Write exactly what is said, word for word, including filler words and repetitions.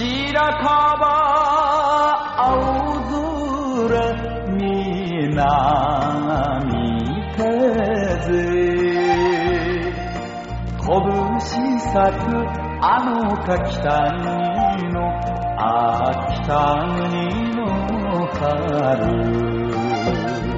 白樺青空南風拳咲くあのか北国のあ北国の春